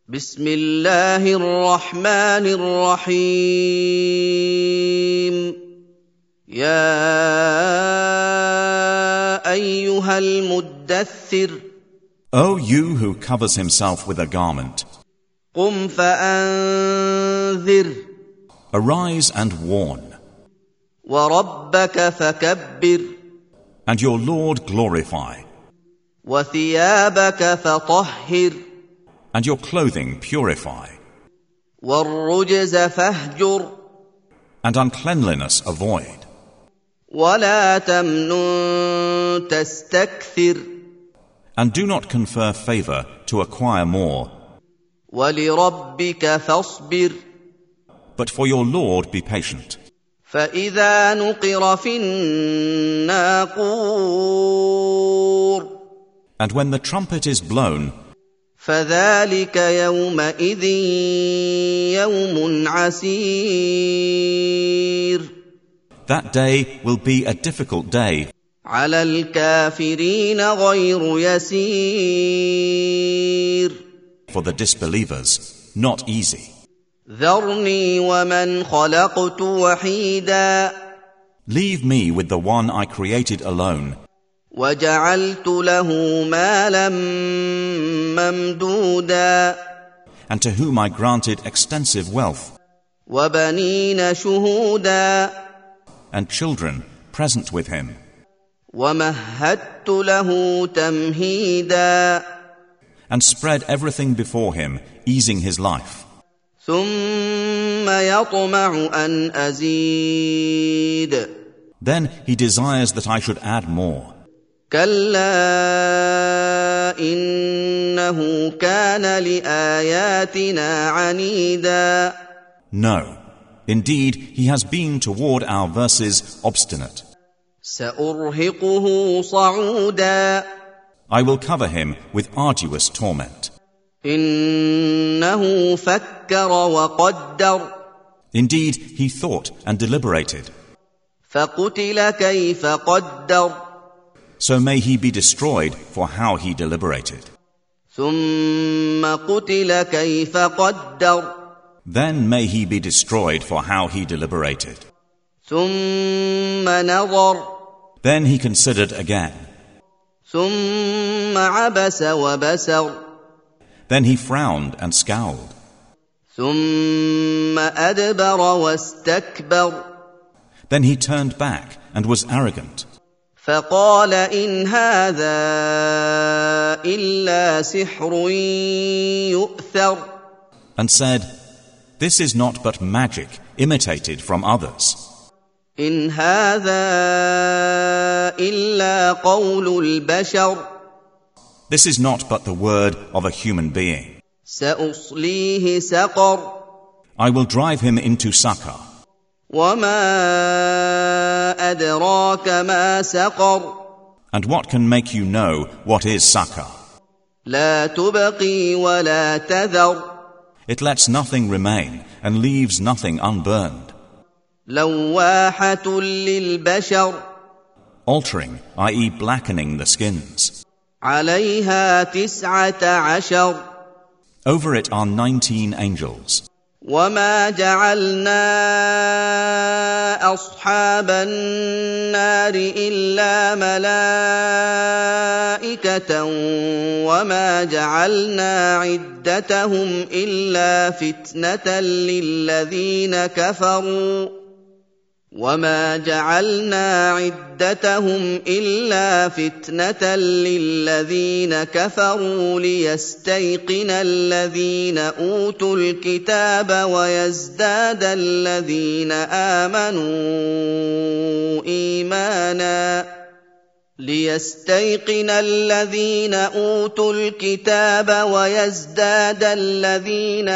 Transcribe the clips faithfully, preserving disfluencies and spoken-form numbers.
بسم الله الرحمن الرحيم يا أيها المدثر O you who covers himself with a garment, قم فأنذر arise and warn, وربك فكبر and your Lord glorify, وثيابك فطهر and your clothing purify, والرجز فاهجر and uncleanliness avoid, ولا تمنن تستكثر and do not confer favor to acquire more, ولربك فاصبر but for your Lord be patient. فإذا نقر في الناقور And when the trumpet is blown, فذلك يومئذ يوم عسير that day will be a difficult day, على الكافرين غير يسير for the disbelievers, not easy. ذرني ومن خلقت وحيدا Leave me with the one I created alone, وجعلت له مالا ممدودا and to whom I granted extensive wealth, وبنين شهودا and children present with him, ومهدت له تمهيدا and spread everything before him, easing his life. ثم يطمع أن أزيد Then he desires that I should add more. كلا إنه كان لآياتنا عنيدا No, indeed he has been toward our verses obstinate. سأرهقه صعودا I will cover him with arduous torment. إنه فكر وقدر Indeed, he thought and deliberated. فقتل كيف قدر So may he be destroyed for how he deliberated. ثم قتل كيف قدر Then may he be destroyed for how he deliberated. ثم نظر Then he considered again. ثم عبس وبسر Then he frowned and scowled. ثم أدبر واستكبر Then he turned back and was arrogant. فقال إن هذا إلا سحر يؤثر And said, This is not but magic imitated from others. إن هذا إلا قول البشر This is not but the word of a human being. سأصليه سقر I will drive him into Sakar. وما أدراك ما سقر And what can make you know what is Sakar? لا تبقي ولا تذر It lets nothing remain and leaves nothing unburned. لواحة للبشر Altering, that is blackening the skins. عليها تسعة عشر Over it are nineteen angels. وما جعلنا أصحاب النار إلا ملائكة وما جعلنا عدتهم إلا فتنة للذين كفروا وما جعلنا عدتهم إلا فتنة للذين كفروا ليستيقن الذين أوتوا الكتاب ويزداد الذين آمنوا إيمانا ليستيقن الذين أوتوا الكتاب ويزداد الذين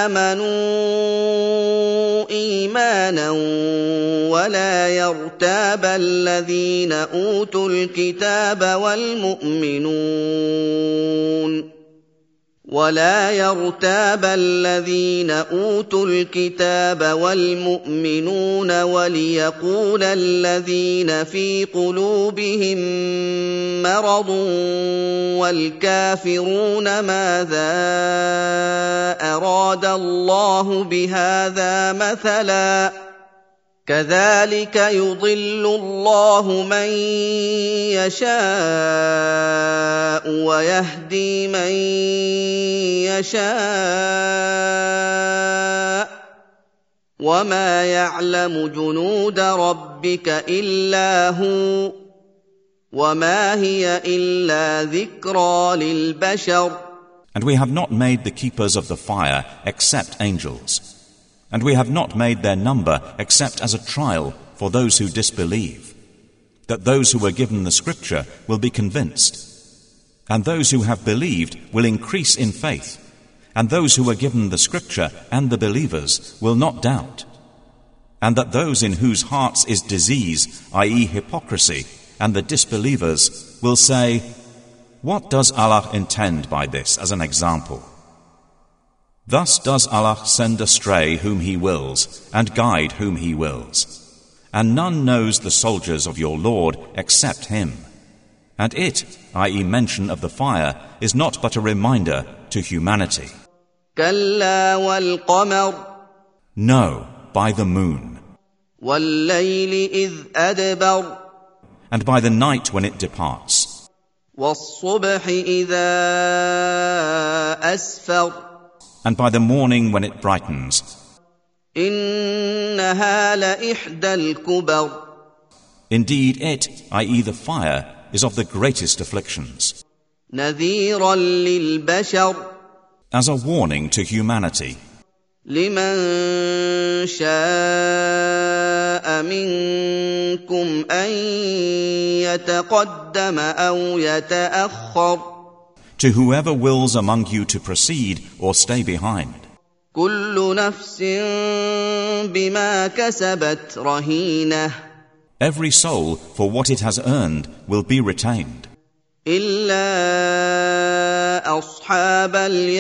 آمنوا إيمانا ولا يرتاب الذين أوتوا الكتاب والمؤمنون ولا يرتاب الذين أوتوا الكتاب والمؤمنون وليقول الذين في قلوبهم مرض والكافرون ماذا ضرب الله بهذا مثلا كذلك يضل الله من يشاء ويهدي من يشاء وما يعلم جنود ربك إلا هو وما هي إلا ذكرى للبشر. And we have not made the keepers of the fire except angels, and we have not made their number except as a trial for those who disbelieve, that those who were given the scripture will be convinced, and those who have believed will increase in faith, and those who were given the scripture and the believers will not doubt, and that those in whose hearts is disease, that is hypocrisy, and the disbelievers will say, "What does Allah intend by this as an example?" Thus does Allah send astray whom He wills and guide whom He wills. And none knows the soldiers of your Lord except Him. And it, that is mention of the fire, is not but a reminder to humanity. كلا والقمر No, by the moon. والليل إذ أدبر And by the night when it departs. والصبح إذا أسفر And by the morning when it brightens. إنها لإحدى الكبر Indeed it, that is the fire, is of the greatest afflictions. نذيرا للبشر As a warning to humanity. لمن شاء منكم أن يتقدم أو يتأخر To whoever wills among you to proceed or stay behind. كل نفس بما كسبت رهينة Every soul for what it has earned will be retained. إلا أصحاب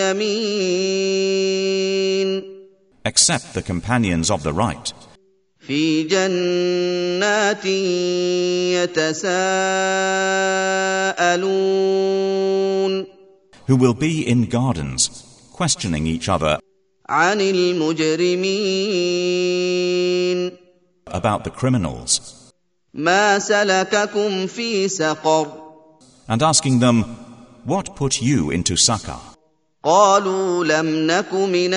اليمين Except the companions of the right. في جنات يتساءلون Who will be in gardens, questioning each other عن المجرمين about the criminals, ما سلككم في سقر and asking them, what put you into Saqar? قالوا لم نك من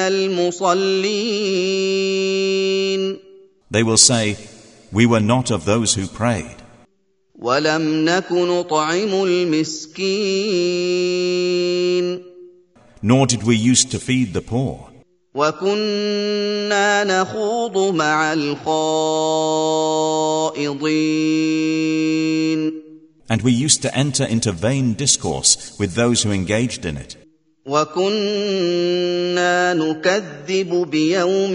المصلين They will say, we were not of those who prayed, ولم نك نطعم المسكين nor did we used to feed the poor, وكنا نخوض مع الخائضين and we used to enter into vain discourse with those who engaged in it, وكنا نكذب بيوم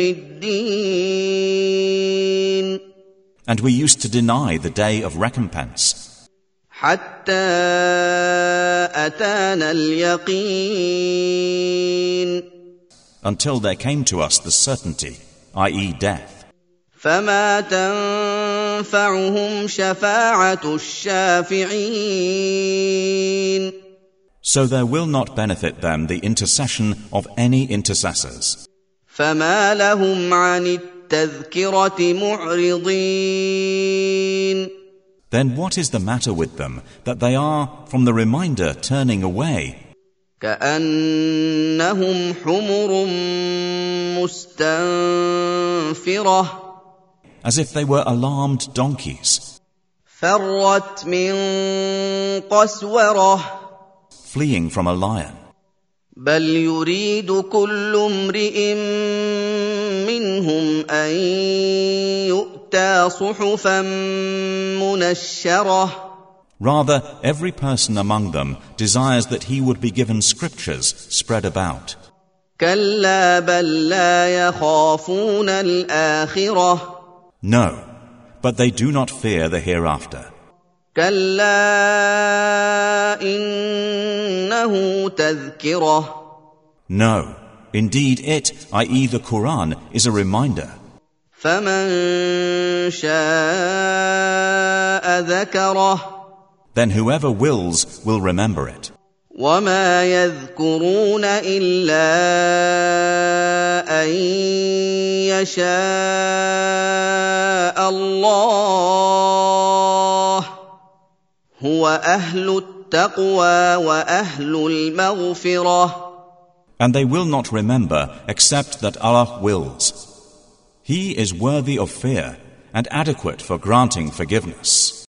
الدين and we used to deny the day of recompense, حتى أتانا اليقين until there came to us the certainty, that is death. فما تنفعهم شفاعة الشافعين So there will not benefit them the intercession of any intercessors. فما لهم عن التذكرة معرضين Then what is the matter with them that they are from the reminder turning away? كأنهم حمر مستنفرة As if they were alarmed donkeys, فرت من قسورة fleeing from a lion. بل يريد كل امرئ منهم أن يؤتى صحفا منشرة Rather, every person among them desires that he would be given scriptures spread about. كلا بل لا يخافون الآخرة No, but they do not fear the hereafter. كلا إنه تذكرة No, indeed it, that is the Quran, is a reminder. فمن شاء ذكره Then whoever wills will remember it. وما يذكرون إلا أن يشاء الله هو أهل التقوى وأهل المغفرة. And they will not remember except that Allah wills. He is worthy of fear and adequate for granting forgiveness.